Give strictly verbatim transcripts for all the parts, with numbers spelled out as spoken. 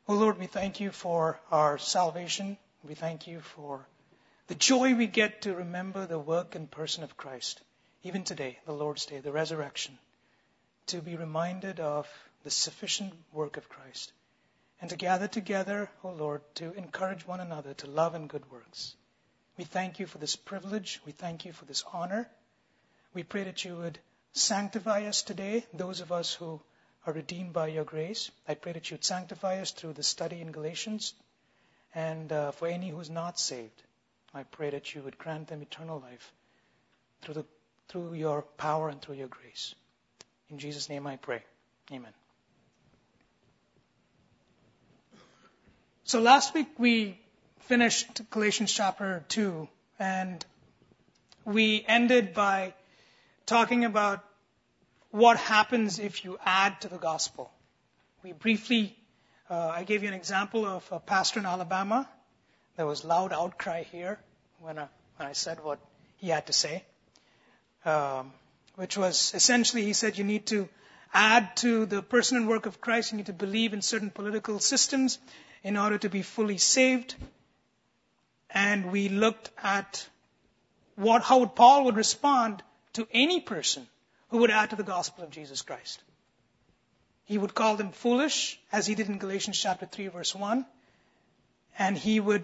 Oh Lord, we thank you for our salvation. We thank you for the joy we get to remember the work and person of Christ. Even today, the Lord's Day, the resurrection, to be reminded of the sufficient work of Christ. And to gather together, oh Lord, to encourage one another to love and good works. We thank you for this privilege. We thank you for this honor. We pray that you would sanctify us today, those of us who are redeemed by your grace. I pray that you would sanctify us through the study in Galatians. And uh, for any who is not saved, I pray that you would grant them eternal life through the through your power and through your grace. In Jesus' name I pray. Amen. So last week we finished Galatians chapter two, and we ended by talking about what happens if you add to the gospel. We briefly, uh, I gave you an example of a pastor in Alabama. There was loud outcry here when I, when I said what he had to say, um, which was essentially, he said you need to add to the person and work of Christ. You need to believe in certain political systems in order to be fully saved. And we looked at what how Paul would respond to any person who would add to the gospel of Jesus Christ. He would call them foolish, as he did in Galatians chapter three, verse one. And he would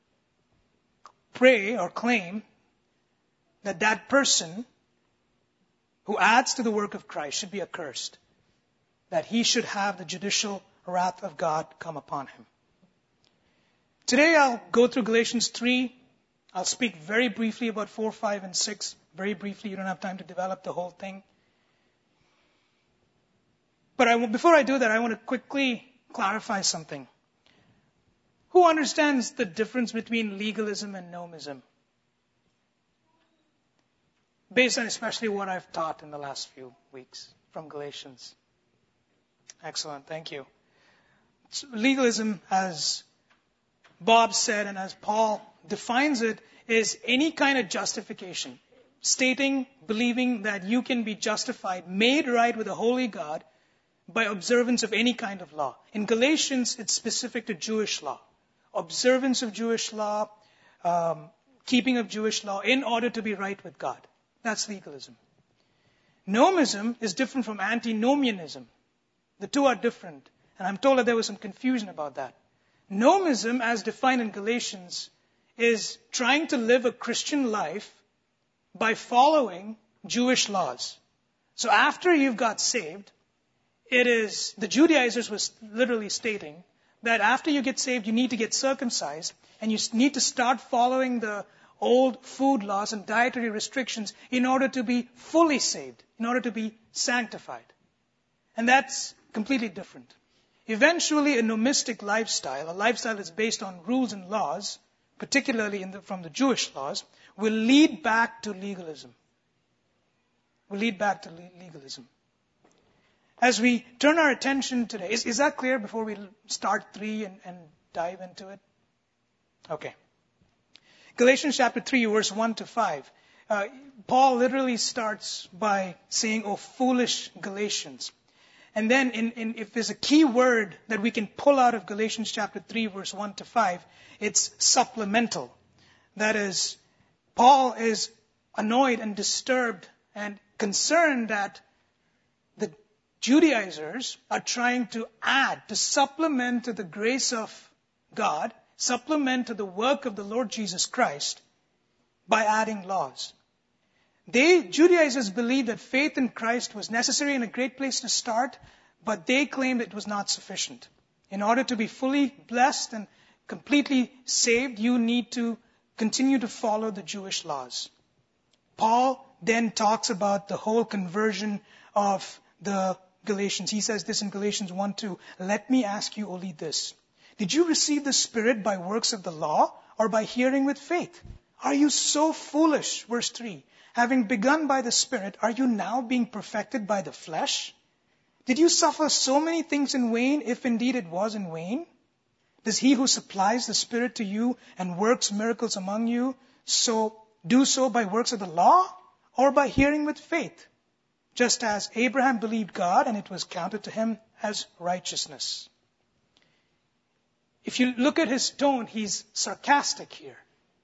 pray or claim that that person who adds to the work of Christ should be accursed, that he should have the judicial wrath of God come upon him. Today I'll go through Galatians three. I'll speak very briefly about four, five, and six. Very briefly, you don't have time to develop the whole thing. But I, before I do that, I want to quickly clarify something. Who understands the difference between legalism and nomism? Based on especially what I've taught in the last few weeks from Galatians. Excellent, thank you. So legalism, as Bob said and as Paul defines it, is any kind of justification. Stating, believing that you can be justified, made right with a holy God by observance of any kind of law. In Galatians, it's specific to Jewish law. Observance of Jewish law, um, keeping of Jewish law in order to be right with God. That's legalism. Nomism is different from antinomianism. The two are different. And I'm told that there was some confusion about that. Nomism, as defined in Galatians, is trying to live a Christian life by following Jewish laws. So after you've got saved, it is, the Judaizers was literally stating that after you get saved, you need to get circumcised, and you need to start following the old food laws and dietary restrictions in order to be fully saved, in order to be sanctified. And that's completely different. Eventually, a nomistic lifestyle, a lifestyle that's based on rules and laws, particularly in the, from the Jewish laws, will lead back to legalism. Will lead back to le- legalism. As we turn our attention today, is, is that clear before we start three and, and dive into it? Okay. Galatians chapter three, verse one to five. Uh, Paul literally starts by saying, "Oh, foolish Galatians." And then in, in, if there's a key word that we can pull out of Galatians chapter three, verse one to five, it's supplemental. That is, Paul is annoyed and disturbed and concerned that the Judaizers are trying to add, to supplement to the grace of God, supplement to the work of the Lord Jesus Christ by adding laws. They, Judaizers, believed that faith in Christ was necessary and a great place to start, but they claimed it was not sufficient. In order to be fully blessed and completely saved, you need to continue to follow the Jewish laws. Paul then talks about the whole conversion of the Galatians. He says this in Galatians one two, "Let me ask you only this. Did you receive the Spirit by works of the law or by hearing with faith? Are you so foolish?" Verse three, "Having begun by the Spirit, are you now being perfected by the flesh? Did you suffer so many things in vain, if indeed it was in vain? Does he who supplies the Spirit to you and works miracles among you so do so by works of the law or by hearing with faith? Just as Abraham believed God and it was counted to him as righteousness." if you look at his tone, he's sarcastic here.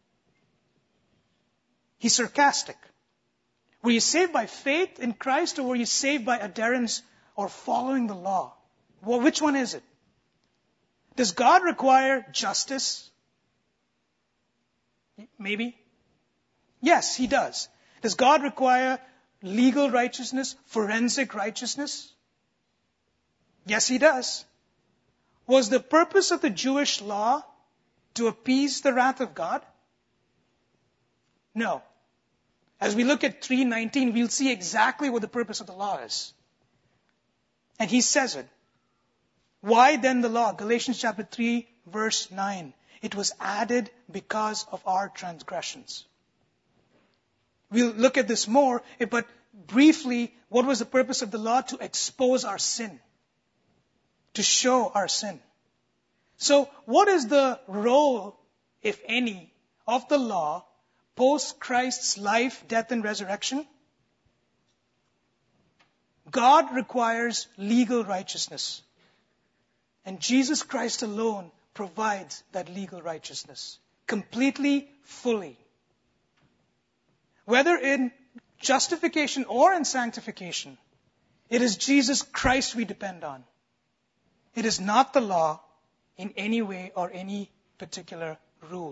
He's sarcastic. Were you saved by faith in Christ, or were you saved by adherence or following the law? Well, which one is it? Does God require justice? Maybe. Yes, he does. Does God require legal righteousness, forensic righteousness? Yes, he does. Was the purpose of the Jewish law to appease the wrath of God? No. As we look at three nineteen, we'll see exactly what the purpose of the law is. And he says it. Why then the law? Galatians chapter three, verse nine. It was added because of our transgressions. We'll look at this more, but briefly, what was the purpose of the law? To expose our sin. To show our sin. So, what is the role, if any, of the law post Christ's life, death, and resurrection? God requires legal righteousness. And Jesus Christ alone provides that legal righteousness. Completely, fully. Whether in justification or in sanctification, it is Jesus Christ we depend on. It is not the law in any way or any particular rule.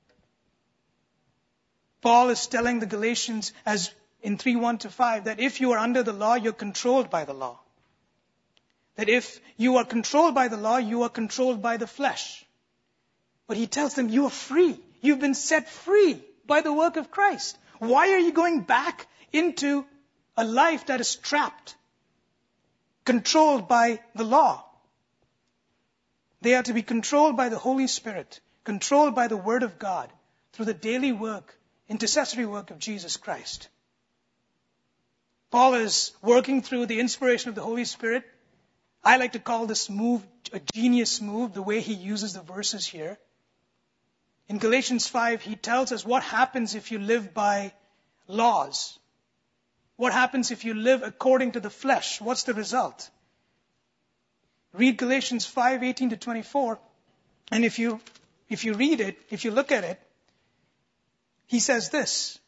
Paul is telling the Galatians, as in three one to five, that if you are under the law, you're controlled by the law. That if you are controlled by the law, you are controlled by the flesh. But he tells them, you are free. You've been set free by the work of Christ. Why are you going back into a life that is trapped, controlled by the law? They are to be controlled by the Holy Spirit, controlled by the Word of God, through the daily work, intercessory work of Jesus Christ. Paul is working through the inspiration of the Holy Spirit. I like to call this move a genius move, the way he uses the verses here. In Galatians five, he tells us what happens if you live by laws. What happens if you live according to the flesh? What's the result? Read Galatians five, eighteen to twenty-four. And if you, if you read it, if you look at it, he says this.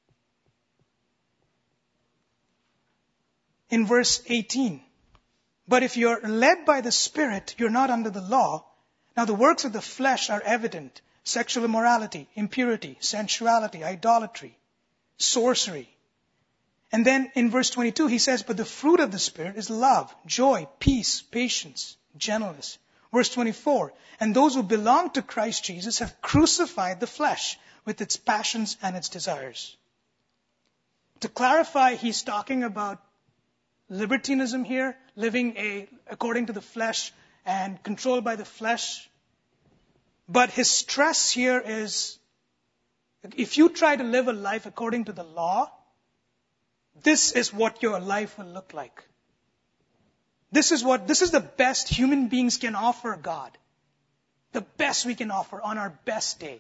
In verse eighteen. But if you're led by the Spirit, you're not under the law. Now the works of the flesh are evident. Sexual immorality, impurity, sensuality, idolatry, sorcery. And then in verse twenty-two, he says, but the fruit of the Spirit is love, joy, peace, patience, gentleness. Verse twenty-four, and those who belong to Christ Jesus have crucified the flesh with its passions and its desires. To clarify, he's talking about libertinism here, living a, according to the flesh and controlled by the flesh. But his stress here is, if you try to live a life according to the law, this is what your life will look like. This is what, this is the best human beings can offer God. The best we can offer on our best day.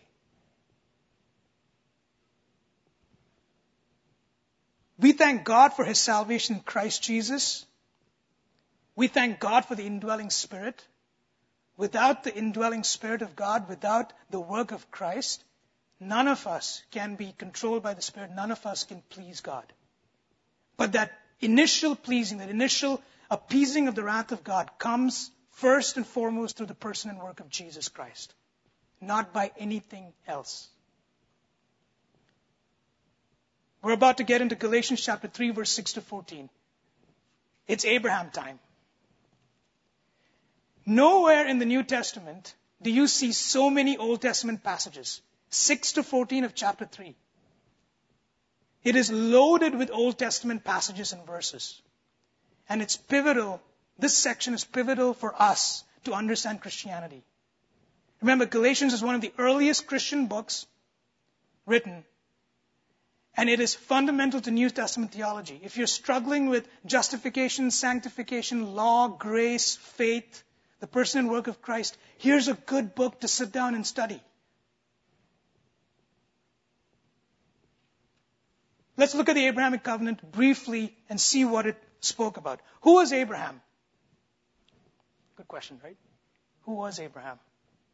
We thank God for His salvation in Christ Jesus. We thank God for the indwelling Spirit. Without the indwelling Spirit of God, without the work of Christ, none of us can be controlled by the Spirit. None of us can please God. But that initial pleasing, that initial appeasing of the wrath of God comes first and foremost through the person and work of Jesus Christ, not by anything else. We're about to get into Galatians chapter three, verse six to fourteen. It's Abraham time. Nowhere in the New Testament do you see so many Old Testament passages. six to fourteen of chapter three. It is loaded with Old Testament passages and verses. And it's pivotal. This section is pivotal for us to understand Christianity. Remember, Galatians is one of the earliest Christian books written. And it is fundamental to New Testament theology. If you're struggling with justification, sanctification, law, grace, faith, the person and work of Christ, here's a good book to sit down and study. Let's look at the Abrahamic covenant briefly and see what it spoke about. Who was Abraham? Good question, right? Who was Abraham?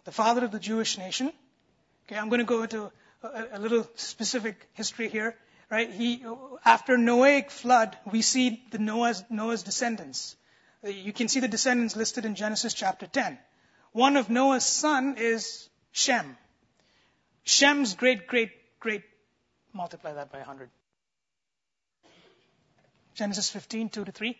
the father of the Jewish nation. Okay, I'm going to go into a, a little specific history here. Right? He, after Noahic flood, we see the Noah's, Noah's descendants. You can see the descendants listed in Genesis chapter ten. One of Noah's son is Shem. Shem's great, great, great, multiply that by one hundred. Genesis fifteen, two to three.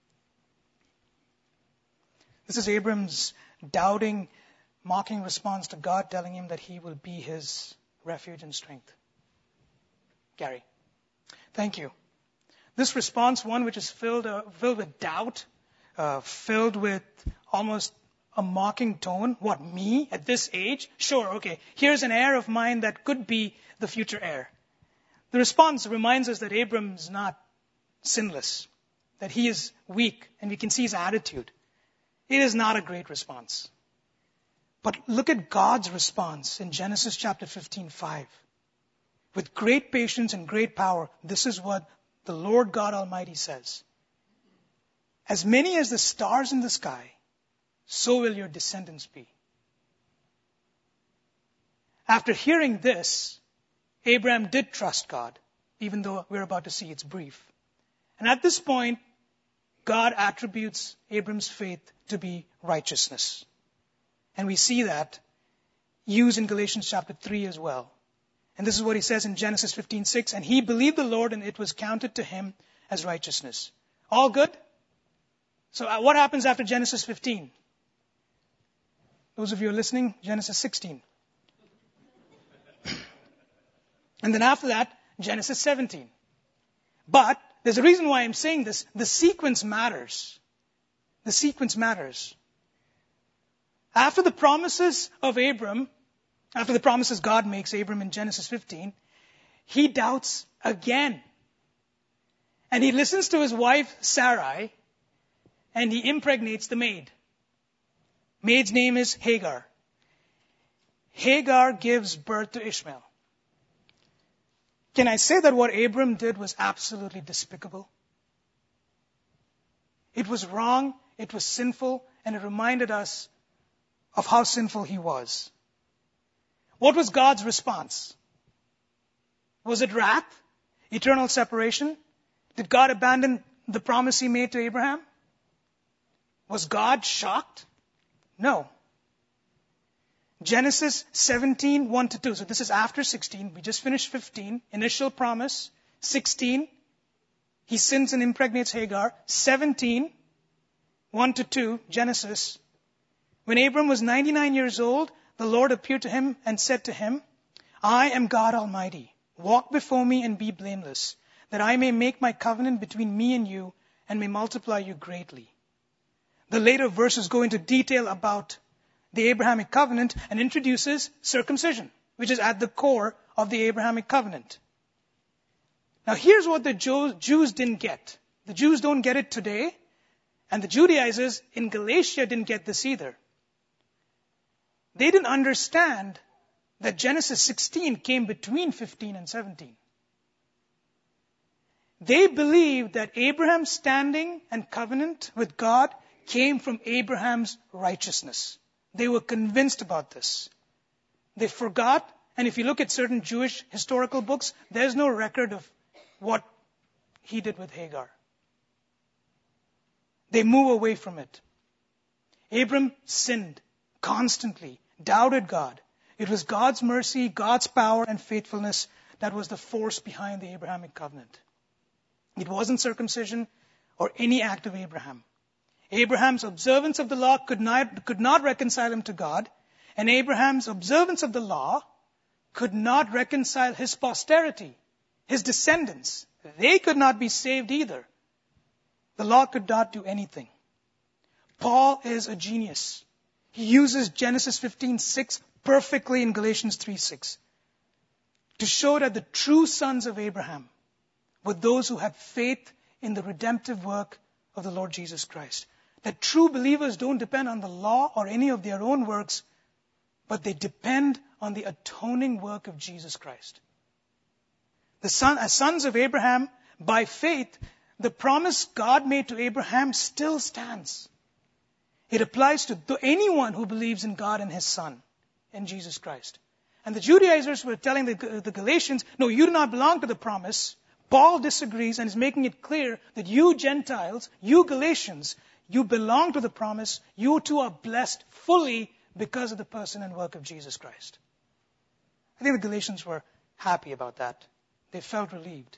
This is Abram's doubting, mocking response to God telling him that he will be his refuge and strength. Gary. Thank you. This response, one which is filled, uh, filled with doubt, uh, filled with almost a mocking tone. What, me at this age? Sure, okay. Here's an heir of mine that could be the future heir. The response reminds us that Abram's not sinless, that he is weak, and we can see his attitude. It is not a great response. But look at God's response in Genesis chapter fifteen, five. With great patience and great power, this is what the Lord God Almighty says. As many as the stars in the sky, so will your descendants be. After hearing this, Abraham did trust God, even though we're about to see it's brief. And at this point, God attributes Abram's faith to be righteousness. And we see that used in Galatians chapter three as well. And this is what he says in Genesis fifteen, six. And he believed the Lord, and it was counted to him as righteousness. All good? So uh, what happens after Genesis fifteen? Those of you who are listening, Genesis sixteen. And then after that, Genesis seventeen. But there's a reason why I'm saying this. The sequence matters. The sequence matters. After the promises of Abram, after the promises God makes Abram in Genesis fifteen, he doubts again. And he listens to his wife Sarai, and he impregnates the maid. Maid's name is Hagar. Hagar gives birth to Ishmael. Can I say that what Abram did was absolutely despicable? It was wrong, it was sinful, and it reminded us of how sinful he was. What was God's response? Was it wrath? Eternal separation? Did God abandon the promise he made to Abraham? Was God shocked? No. Genesis seventeen, one to two. So this is after sixteen. We just finished fifteen. Initial promise. sixteen. He sins and impregnates Hagar. seventeen, one to two. Genesis. When Abram was ninety-nine years old, the Lord appeared to him and said to him, I am God Almighty. Walk before me and be blameless, that I may make my covenant between me and you and may multiply you greatly. The later verses go into detail about the Abrahamic covenant and introduces circumcision, which is at the core of the Abrahamic covenant. Now here's what the Jews didn't get. The Jews don't get it today, and the Judaizers in Galatia didn't get this either. They didn't understand that Genesis sixteen came between fifteen and seventeen. They believed that Abraham's standing and covenant with God came from Abraham's righteousness. They were convinced about this. They forgot, and if you look at certain Jewish historical books, there's no record of what he did with Hagar. They move away from it. Abram sinned constantly, doubted God. It was God's mercy, God's power and faithfulness that was the force behind the Abrahamic covenant. It wasn't circumcision or any act of Abraham. Abraham's observance of the law could not, could not reconcile him to God, and Abraham's observance of the law could not reconcile his posterity, his descendants. They could not be saved either. The law could not do anything. Paul is a genius. He uses Genesis fifteen, six perfectly in Galatians three, six to show that the true sons of Abraham were those who had faith in the redemptive work of the Lord Jesus Christ. That true believers don't depend on the law or any of their own works, but they depend on the atoning work of Jesus Christ. The son, as sons of Abraham, by faith, the promise God made to Abraham still stands. It applies to anyone who believes in God and His Son. in Jesus Christ. And the Judaizers were telling the, the Galatians, no, you do not belong to the promise. Paul disagrees and is making it clear that you Gentiles, you Galatians, you belong to the promise. You too are blessed fully because of the person and work of Jesus Christ. I think the Galatians were happy about that. They felt relieved.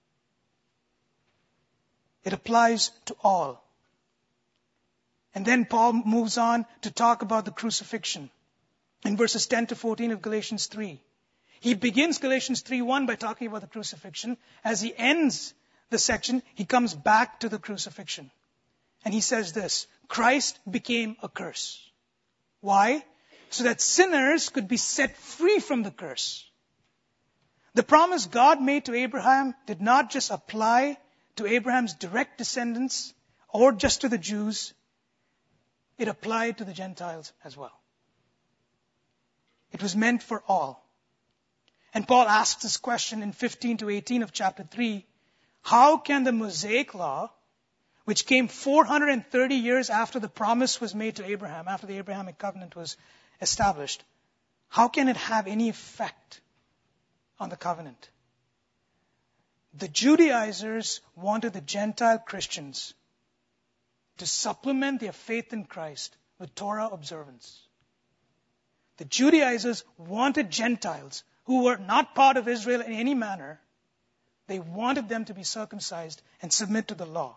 It applies to all. And then Paul moves on to talk about the crucifixion in verses ten to fourteen of Galatians three. He begins Galatians three one by talking about the crucifixion. As he ends the section, he comes back to the crucifixion. And he says this, Christ became a curse. Why? So that sinners could be set free from the curse. The promise God made to Abraham did not just apply to Abraham's direct descendants or just to the Jews. It applied to the Gentiles as well. It was meant for all. And Paul asks this question in fifteen to eighteen of chapter three. How can the Mosaic law, which came four hundred thirty years after the promise was made to Abraham, after the Abrahamic covenant was established, how can it have any effect on the covenant? The Judaizers wanted the Gentile Christians to supplement their faith in Christ with Torah observance. The Judaizers wanted Gentiles who were not part of Israel in any manner. They wanted them to be circumcised and submit to the law.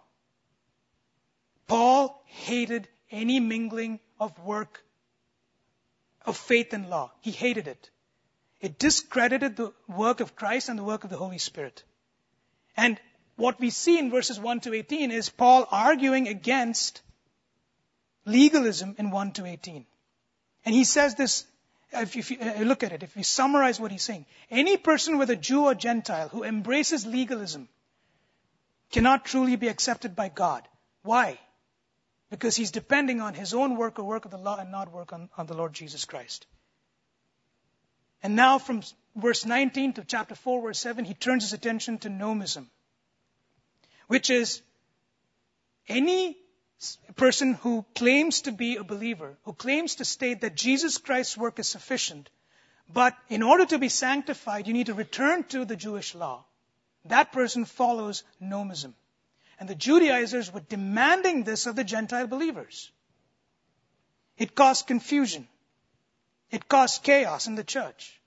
Paul hated any mingling of work, of faith and law. He hated it. It discredited the work of Christ and the work of the Holy Spirit. And what we see in verses one to eighteen is Paul arguing against legalism in one to eighteen. And he says this, if you, if you look at it, if you summarize what he's saying, any person, whether Jew or Gentile, who embraces legalism cannot truly be accepted by God. Why? Because he's depending on his own work or work of the law and not work on, on the Lord Jesus Christ. And now from verse nineteen to chapter four, verse seven, he turns his attention to nomism, which is any person who claims to be a believer, who claims to state that Jesus Christ's work is sufficient, but in order to be sanctified, you need to return to the Jewish law. That person follows nomism. And the Judaizers were demanding this of the Gentile believers. It caused confusion. It caused chaos in the church.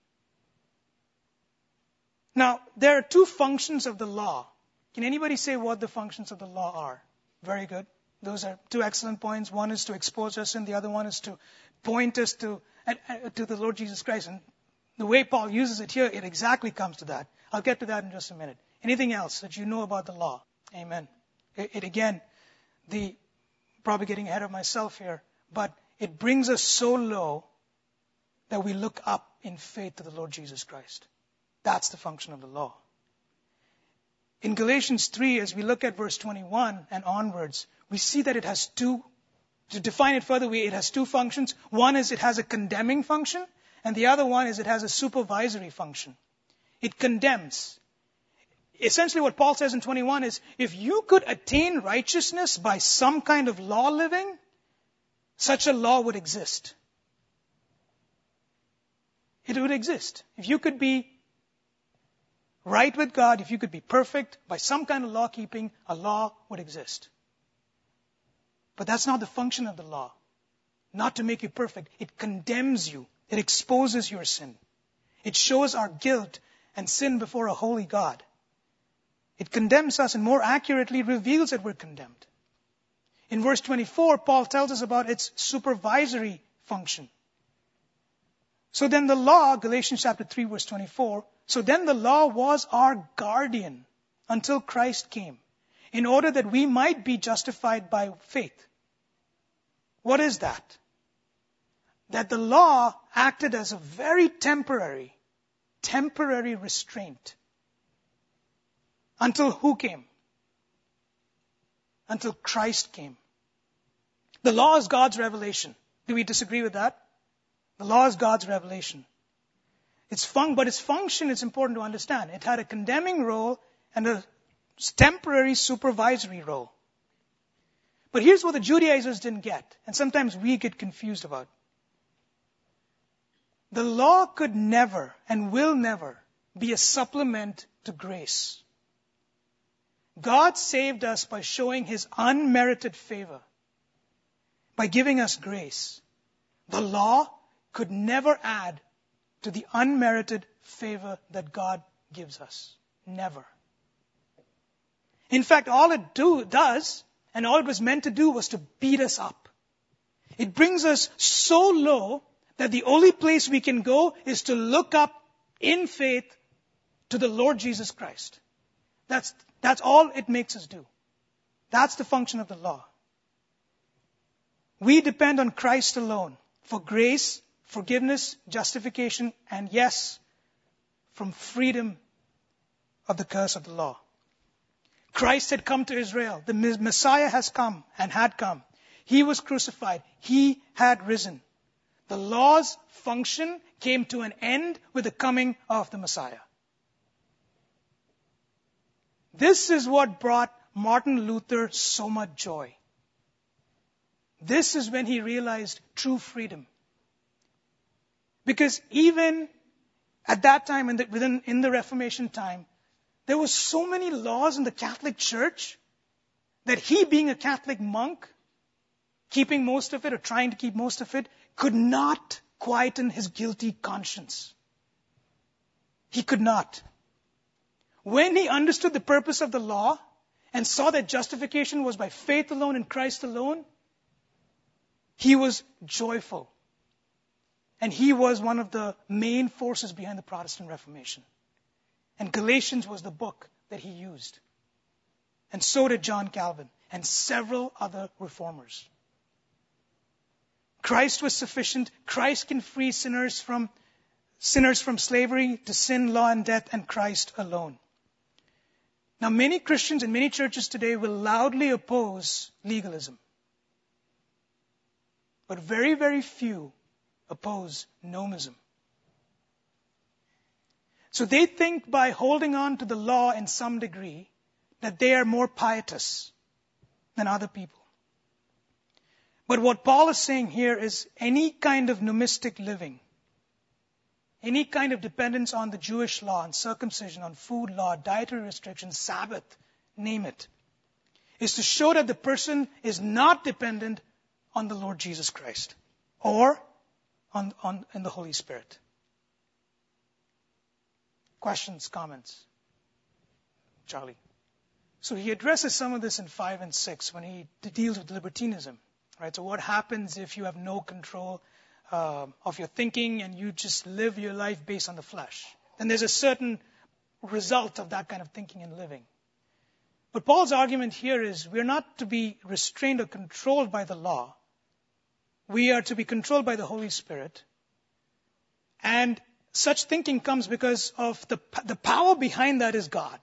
Now, there are two functions of the law. Can anybody say what the functions of the law are? Very good. Those are two excellent points. One is to expose us, and the other one is to point us to, uh, to the Lord Jesus Christ. And the way Paul uses it here, it exactly comes to that. I'll get to that in just a minute. Anything else that you know about the law? Amen. It, it again, the probably getting ahead of myself here, but it brings us so low that we look up in faith to the Lord Jesus Christ. That's the function of the law. In Galatians three, as we look at verse twenty-one and onwards, we see that it has two, to define it further, it has two functions. One is it has a condemning function, and the other one is it has a supervisory function. It condemns. Essentially what Paul says in twenty-one is, if you could attain righteousness by some kind of law living, such a law would exist. It would exist. If you could be right with God, if you could be perfect by some kind of law keeping, a law would exist. But that's not the function of the law. Not to make you perfect. It condemns you. It exposes your sin. It shows our guilt and sin before a holy God. It condemns us and more accurately reveals that we're condemned. In verse twenty-four, Paul tells us about its supervisory function. So then the law, Galatians chapter three, verse twenty-four, so then the law was our guardian until Christ came, in order that we might be justified by faith. What is that? That the law acted as a very temporary, temporary restraint. Until who came? Until Christ came. The law is God's revelation. Do we disagree with that? The law is God's revelation. Its fun- but its function is important to understand. It had a condemning role and a temporary supervisory role. But here's what the Judaizers didn't get, and sometimes we get confused about. The law could never and will never be a supplement to grace. God saved us by showing His unmerited favor, by giving us grace. The law could never add to the unmerited favor that God gives us. Never. In fact, all it do, does, and all it was meant to do, was to beat us up. It brings us so low that the only place we can go is to look up in faith to the Lord Jesus Christ. That's, that's all it makes us do. That's the function of the law. We depend on Christ alone for grace, forgiveness, justification, and yes, from freedom of the curse of the law. Christ had come to Israel. The Messiah has come and had come. He was crucified. He had risen. The law's function came to an end with the coming of the Messiah. This is what brought Martin Luther so much joy. This is when he realized true freedom. Because even at that time, in the, within, in the Reformation time, there were so many laws in the Catholic Church that he, being a Catholic monk, keeping most of it or trying to keep most of it, could not quieten his guilty conscience. He could not. When he understood the purpose of the law and saw that justification was by faith alone in Christ alone, he was joyful. And he was one of the main forces behind the Protestant Reformation. And Galatians was the book that he used. And so did John Calvin and several other reformers. Christ was sufficient. Christ can free sinners from sinners from slavery to sin, law, and death, and Christ alone. Now, many Christians in many churches today will loudly oppose legalism. But very, very few oppose nomism. So they think by holding on to the law in some degree that they are more pietous than other people. But what Paul is saying here is any kind of nomistic living, any kind of dependence on the Jewish law, on circumcision, on food law, dietary restrictions, Sabbath, name it, is to show that the person is not dependent on the Lord Jesus Christ or on, on in the Holy Spirit. Questions, comments? Charlie. So he addresses some of this in five and six when he deals with libertinism. Right? So what happens if you have no control uh, of your thinking and you just live your life based on the flesh? Then there's a certain result of that kind of thinking and living. But Paul's argument here is we're not to be restrained or controlled by the law. We are to be controlled by the Holy Spirit. And such thinking comes because of the, the power behind that is God.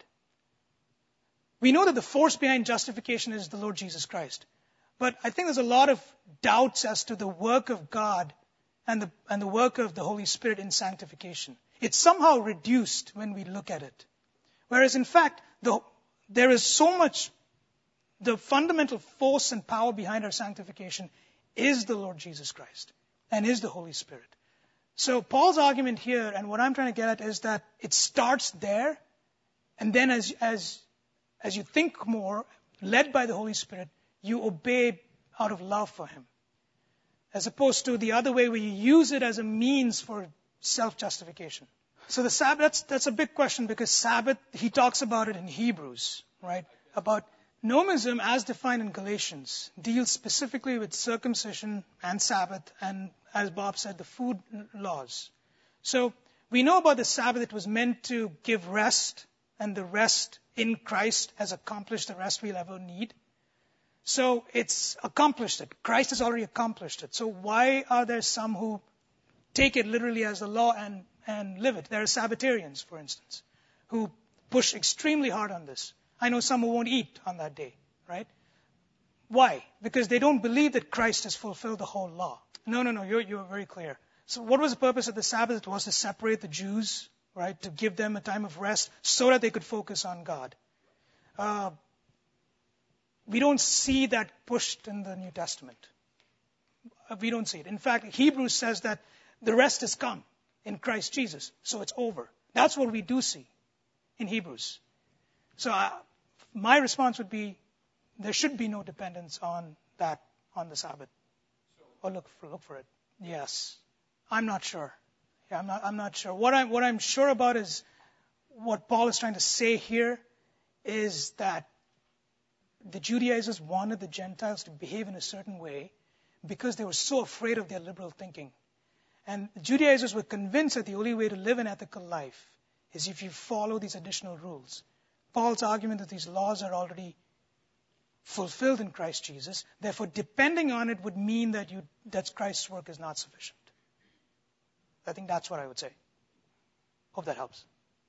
We know that the force behind justification is the Lord Jesus Christ. But I think there's a lot of doubts as to the work of God and the, and the work of the Holy Spirit in sanctification. It's somehow reduced when we look at it. Whereas in fact, the, there is so much, the fundamental force and power behind our sanctification is the Lord Jesus Christ and is the Holy Spirit. So Paul's argument here, and what I'm trying to get at, is that it starts there, and then as, as, as you think more, led by the Holy Spirit, you obey out of love for Him. As opposed to the other way where you use it as a means for self-justification. So the Sabbath, that's, that's a big question because Sabbath, he talks about it in Hebrews, right? About nomism as defined in Galatians deals specifically with circumcision and Sabbath and, as Bob said, the food laws. So we know about the Sabbath, it was meant to give rest, and the rest in Christ has accomplished the rest we'll ever need. So it's accomplished it. Christ has already accomplished it. So why are there some who take it literally as the law and, and live it? There are Sabbatarians, for instance, who push extremely hard on this. I know some who won't eat on that day, right? Why? Because they don't believe that Christ has fulfilled the whole law. No, no, no, you're, you're very clear. So what was the purpose of the Sabbath? It was to separate the Jews, right? To give them a time of rest so that they could focus on God. Uh, We don't see that pushed in the New Testament. We don't see it. In fact, Hebrews says that the rest has come. in Christ Jesus. So it's over. That's what we do see in Hebrews. So uh, my response would be, there should be no dependence on that, on the Sabbath. Or look for, look for it. Yes. I'm not sure. Yeah, I'm not, I'm not sure. What I'm, what I'm sure about is what Paul is trying to say here is that the Judaizers wanted the Gentiles to behave in a certain way because they were so afraid of their liberal thinking. And the Judaizers were convinced that the only way to live an ethical life is if you follow these additional rules. Paul's argument that these laws are already fulfilled in Christ Jesus, therefore depending on it would mean that you that Christ's work is not sufficient. I think that's what I would say. Hope that helps.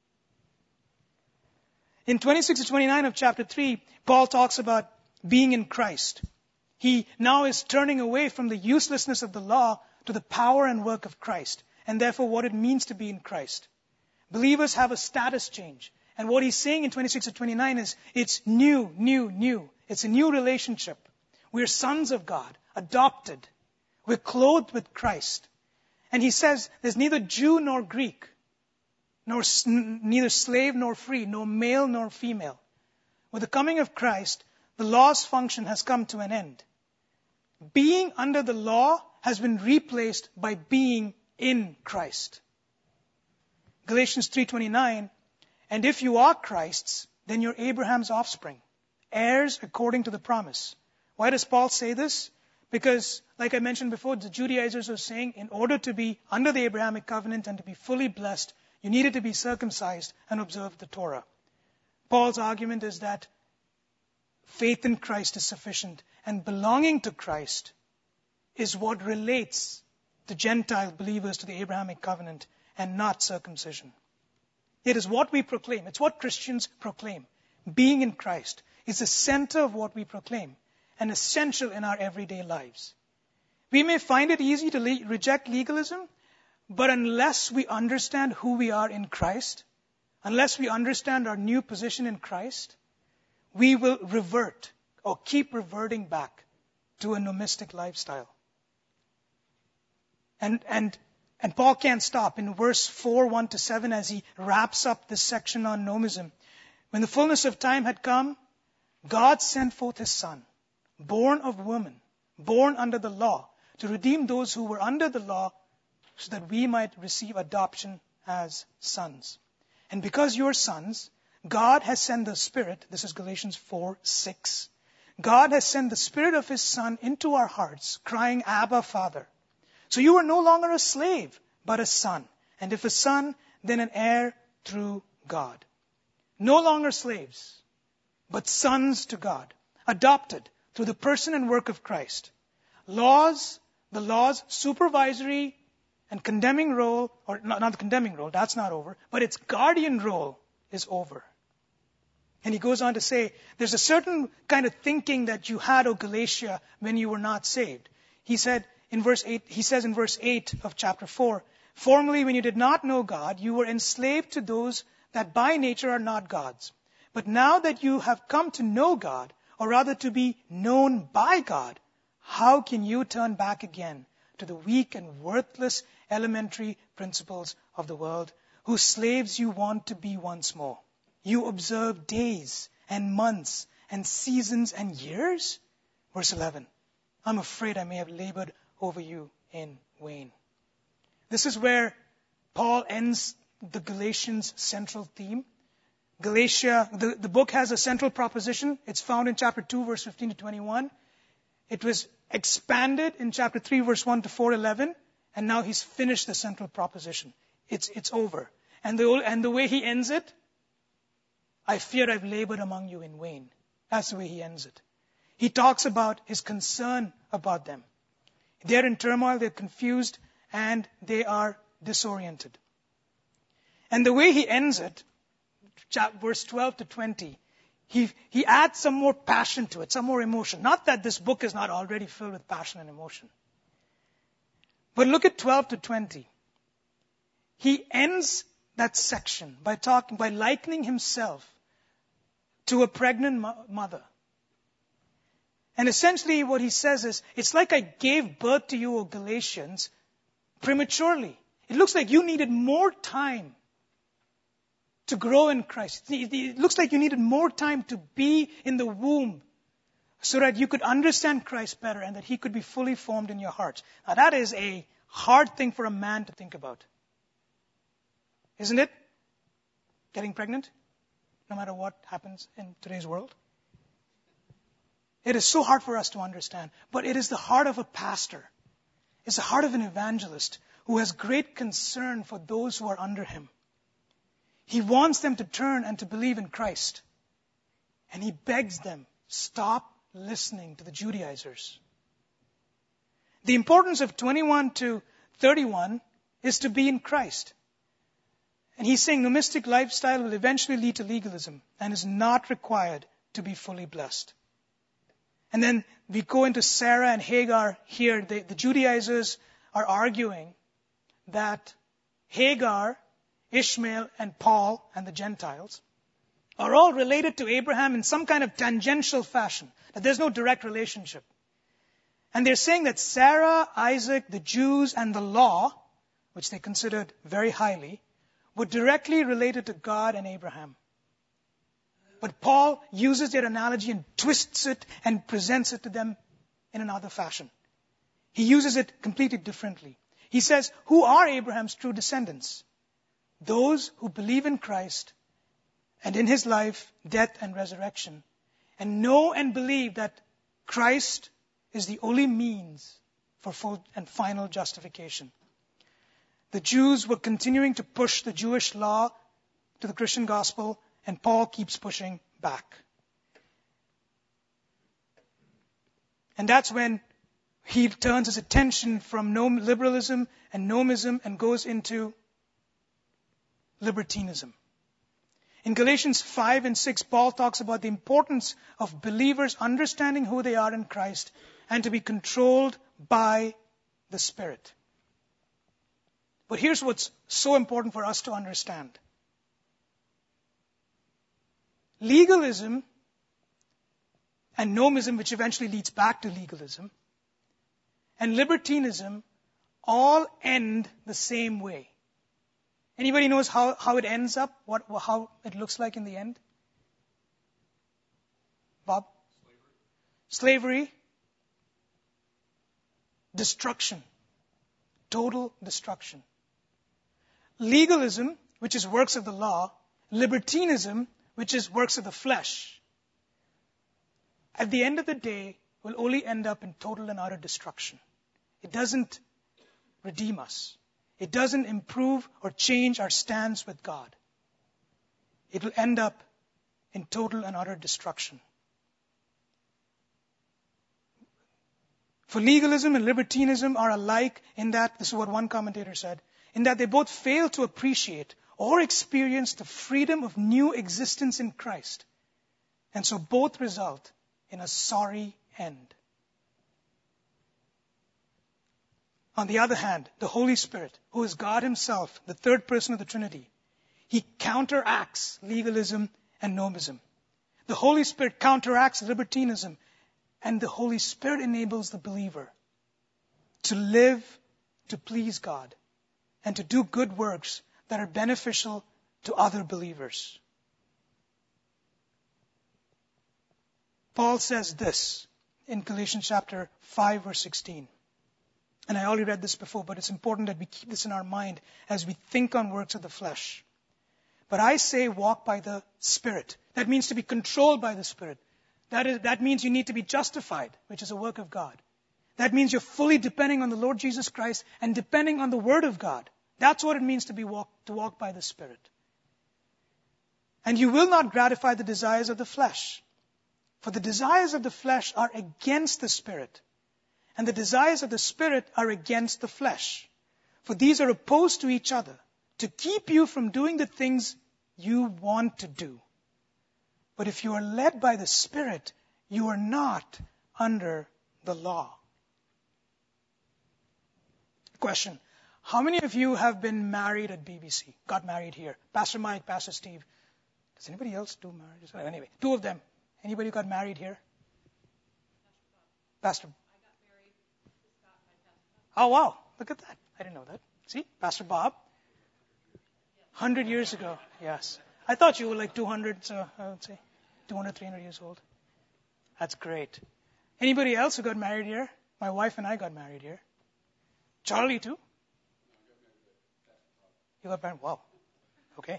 In twenty-six to twenty-nine of chapter three, Paul talks about being in Christ. He now is turning away from the uselessness of the law to the power and work of Christ, and therefore what it means to be in Christ. Believers have a status change. And what he's saying in twenty-six to twenty-nine is, it's new, new, new. It's a new relationship. We're sons of God, adopted. We're clothed with Christ. And he says, there's neither Jew nor Greek, nor neither slave nor free, nor male nor female. With the coming of Christ, the law's function has come to an end. Being under the law has been replaced by being in Christ. Galatians three twenty-nine, and if you are Christ's, then you're Abraham's offspring, heirs according to the promise. Why does Paul say this? Because, like I mentioned before, the Judaizers are saying in order to be under the Abrahamic covenant and to be fully blessed, you needed to be circumcised and observe the Torah. Paul's argument is that faith in Christ is sufficient, and belonging to Christ is what relates the Gentile believers to the Abrahamic covenant and not circumcision. It is what we proclaim. It's what Christians proclaim. Being in Christ is the center of what we proclaim and essential in our everyday lives. We may find it easy to le- reject legalism, but unless we understand who we are in Christ, unless we understand our new position in Christ, we will revert or keep reverting back to a nomistic lifestyle. And, and, and Paul can't stop. In verse four, one to seven, as he wraps up this section on nomism, when the fullness of time had come, God sent forth his Son, born of woman, born under the law, to redeem those who were under the law, so that we might receive adoption as sons. And because you are sons, God has sent the Spirit, this is Galatians four, six, God has sent the Spirit of his Son into our hearts, crying, Abba, Father. So you are no longer a slave, but a son. And if a son, then an heir through God. No longer slaves, but sons to God, adopted through the person and work of Christ. Laws, the law's supervisory and condemning role, or not, not the condemning role, that's not over, but its guardian role is over. And he goes on to say, there's a certain kind of thinking that you had, O Galatia, when you were not saved. He said in verse eight, he says in verse eight of chapter four, formerly when you did not know God, you were enslaved to those that by nature are not God's. But now that you have come to know God, or rather to be known by God, how can you turn back again to the weak and worthless elementary principles of the world, whose slaves you want to be once more? You observe days and months and seasons and years? Verse eleven, I'm afraid I may have labored over you in vain. This is where Paul ends the Galatians' central theme. Galatia, the, the book has a central proposition. It's found in chapter two, verse fifteen to twenty-one. It was expanded in chapter three, verse one to four eleven, and now he's finished the central proposition. It's, it's over. And the, and the way he ends it, I fear I've labored among you in vain. That's the way he ends it. He talks about his concern about them. They're in turmoil, they're confused, and they are disoriented. And the way he ends it, verse twelve to twenty, he, he adds some more passion to it, some more emotion. Not that this book is not already filled with passion and emotion. But look at twelve to twenty. He ends that section by talking, by likening himself to a pregnant mo- mother. And essentially what he says is, it's like I gave birth to you, O Galatians, prematurely. It looks like you needed more time to grow in Christ. It looks like you needed more time to be in the womb so that you could understand Christ better and that He could be fully formed in your hearts. Now that is a hard thing for a man to think about. Isn't it? Getting pregnant, no matter what happens in today's world. It is so hard for us to understand, but it is the heart of a pastor. It's the heart of an evangelist who has great concern for those who are under him. He wants them to turn and to believe in Christ. And he begs them, stop listening to the Judaizers. The importance of twenty-one to thirty-one is to be in Christ. And he's saying nomistic lifestyle will eventually lead to legalism and is not required to be fully blessed. And then we go into Sarah and Hagar here. The, the Judaizers are arguing that Hagar, Ishmael, and Paul, and the Gentiles are all related to Abraham in some kind of tangential fashion, that there's no direct relationship. And they're saying that Sarah, Isaac, the Jews, and the law, which they considered very highly, were directly related to God and Abraham. But Paul uses their analogy and twists it and presents it to them in another fashion. He uses it completely differently. He says, who are Abraham's true descendants? Those who believe in Christ and in His life, death, and resurrection, and know and believe that Christ is the only means for full and final justification. The Jews were continuing to push the Jewish law to the Christian gospel, and Paul keeps pushing back. And that's when he turns his attention from liberalism and nomism and goes into libertinism. In Galatians five and six, Paul talks about the importance of believers understanding who they are in Christ and to be controlled by the Spirit. But here's what's so important for us to understand. Legalism and nomism, which eventually leads back to legalism, and libertinism all end the same way. Anybody knows how, how it ends up? What, how it looks like in the end? Bob? Slavery. Slavery. Destruction. Total destruction. Legalism, which is works of the law. Libertinism, which is works of the flesh. At the end of the day, will only end up in total and utter destruction. It doesn't redeem us. It doesn't improve or change our stance with God. It will end up in total and utter destruction. For legalism and libertinism are alike in that, this is what one commentator said, in that they both fail to appreciate or experience the freedom of new existence in Christ. And so both result in a sorry end. On the other hand, the Holy Spirit, who is God Himself, the third person of the Trinity, He counteracts legalism and nomism. The Holy Spirit counteracts libertinism, and the Holy Spirit enables the believer to live to please God and to do good works that are beneficial to other believers. Paul says this in Galatians chapter five, verse sixteen. And I already read this before, but it's important that we keep this in our mind as we think on works of the flesh. But I say walk by the Spirit. That means to be controlled by the Spirit. That is, that means you need to be justified, which is a work of God. That means you're fully depending on the Lord Jesus Christ and depending on the Word of God. That's what it means to be walk, to walk by the Spirit. And you will not gratify the desires of the flesh. For the desires of the flesh are against the Spirit, and the desires of the Spirit are against the flesh. For these are opposed to each other, to keep you from doing the things you want to do. But if you are led by the Spirit, you are not under the law. Question. How many of you have been married at B B C? Got married here? Pastor Mike, Pastor Steve. Does anybody else do marriages? Anyway, two of them. Anybody who got married here? Pastor. I got married to Scott by Pastor. Oh, wow. Look at that. I didn't know that. See, Pastor Bob, one hundred years ago, yes. I thought you were like two hundred, so I would say two hundred, three hundred years old. That's great. Anybody else who got married here? My wife and I got married here. Charlie too? You got married? Wow. Okay.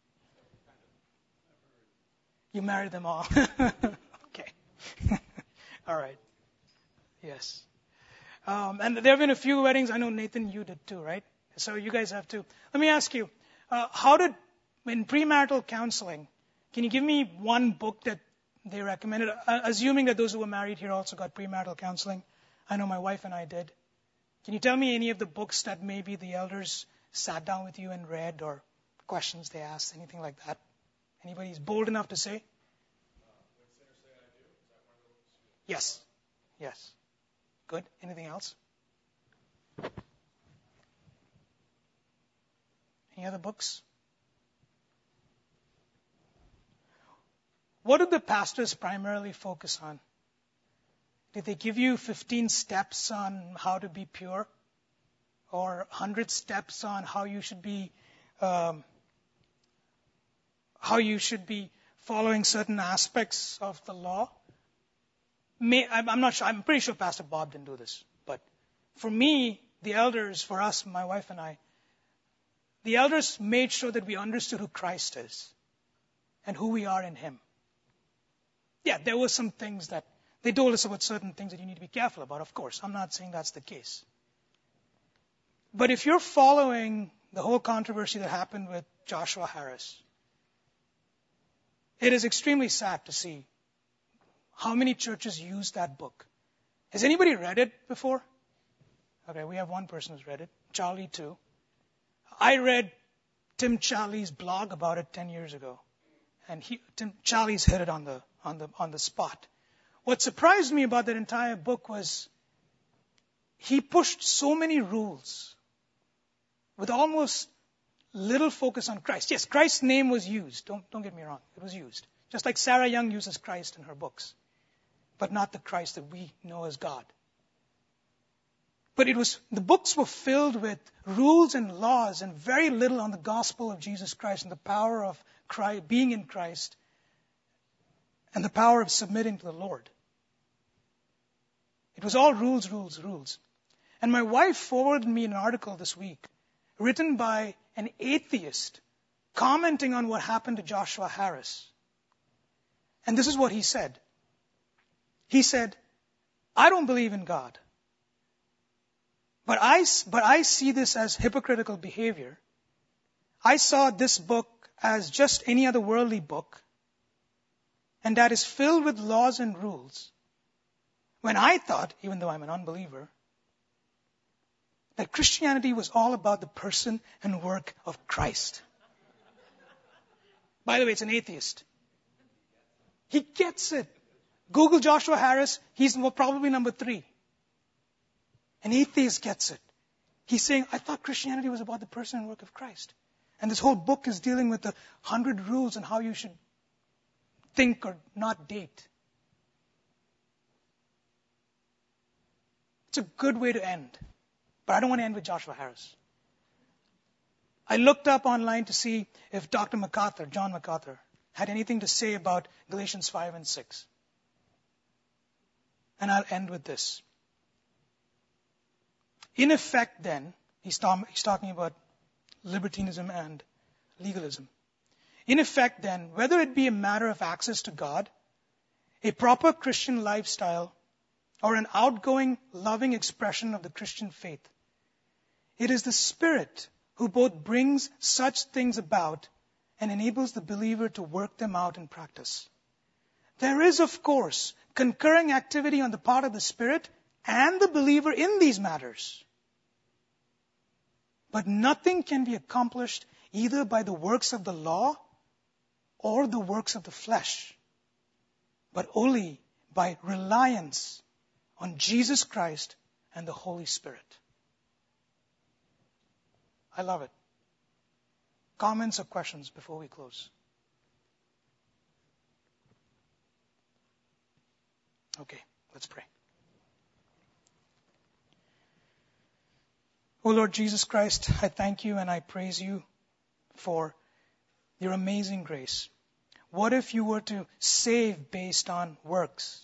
You married them all. Okay. All right. Yes. Um, and there have been a few weddings. I know, Nathan, you did too, right? So you guys have too. Let me ask you, uh, how did, in premarital counseling, can you give me one book that they recommended, uh, assuming that those who were married here also got premarital counseling? I know my wife and I did. Can you tell me any of the books that maybe the elders sat down with you and read, or questions they asked, anything like that? Anybody's bold enough to say? Yes. Yes. Good. Anything else? Any other books? What did the pastors primarily focus on? Did they give you fifteen steps on how to be pure? Or one hundred steps on how you should be um, how you should be following certain aspects of the law? May, I'm not sure. I'm pretty sure Pastor Bob didn't do this. But for me, the elders, for us, my wife and I, the elders made sure that we understood who Christ is and who we are in Him. Yeah, there were some things that they told us about, certain things that you need to be careful about, of course. I'm not saying that's the case. But if you're following the whole controversy that happened with Joshua Harris, it is extremely sad to see how many churches use that book. Has anybody read it before? Okay, we have one person who's read it. Charlie too. I read Tim Charlie's blog about it ten years ago. And he, Tim Charlie's hit it on the, on the, on the spot. What surprised me about that entire book was he pushed so many rules with almost little focus on Christ. Yes, Christ's name was used. Don't, don't get me wrong. It was used. Just like Sarah Young uses Christ in her books. But not the Christ that we know as God. But it was, the books were filled with rules and laws and very little on the gospel of Jesus Christ and the power of Christ, being in Christ, and the power of submitting to the Lord. It was all rules, rules, rules. And my wife forwarded me an article this week written by an atheist commenting on what happened to Joshua Harris. And this is what he said. He said, I don't believe in God. But I, but I see this as hypocritical behavior. I saw this book as just any other worldly book, and that is filled with laws and rules, when I thought, even though I'm an unbeliever, that Christianity was all about the person and work of Christ. By the way, it's an atheist. He gets it. Google Joshua Harris, he's probably number three. An atheist gets it. He's saying, I thought Christianity was about the person and work of Christ. And this whole book is dealing with the hundred rules on how you should think or not date. It's a good way to end. But I don't want to end with Joshua Harris. I looked up online to see if Doctor MacArthur, John MacArthur, had anything to say about Galatians five and six. And I'll end with this. In effect, then, he's, talk, he's talking about libertinism and legalism. In effect, then, whether it be a matter of access to God, a proper Christian lifestyle, or an outgoing, loving expression of the Christian faith, it is the Spirit who both brings such things about and enables the believer to work them out in practice. There is, of course, concurring activity on the part of the Spirit and the believer in these matters. But nothing can be accomplished either by the works of the law or the works of the flesh, but only by reliance on Jesus Christ and the Holy Spirit. I love it. Comments or questions before we close? Okay, let's pray. O Lord Jesus Christ, I thank you and I praise you for your amazing grace. What if you were to save based on works?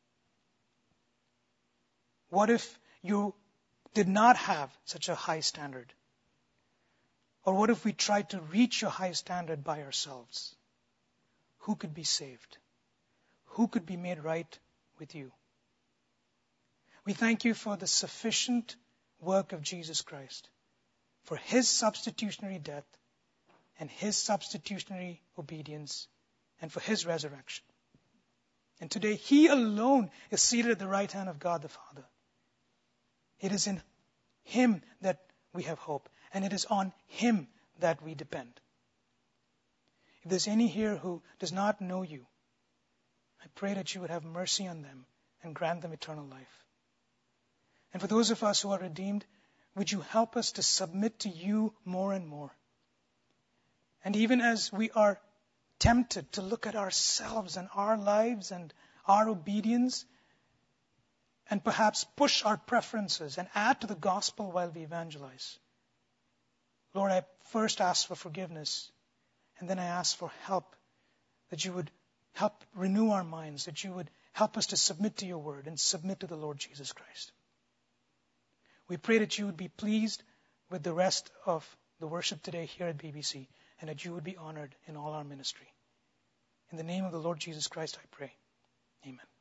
What if you did not have such a high standard? Or what if we tried to reach your high standard by ourselves? Who could be saved? Who could be made right with you? We thank you for the sufficient work of Jesus Christ, for his substitutionary death and his substitutionary obedience, and for his resurrection. And today he alone is seated at the right hand of God the Father. It is in him that we have hope, and it is on him that we depend. If there's any here who does not know you, I pray that you would have mercy on them and grant them eternal life. And for those of us who are redeemed, would you help us to submit to you more and more? And even as we are tempted to look at ourselves and our lives and our obedience, and perhaps push our preferences and add to the gospel while we evangelize, Lord, I first ask for forgiveness, and then I ask for help, that you would help renew our minds, that you would help us to submit to your word and submit to the Lord Jesus Christ. We pray that you would be pleased with the rest of the worship today here at B B C, and that you would be honored in all our ministry. In the name of the Lord Jesus Christ, I pray. Amen.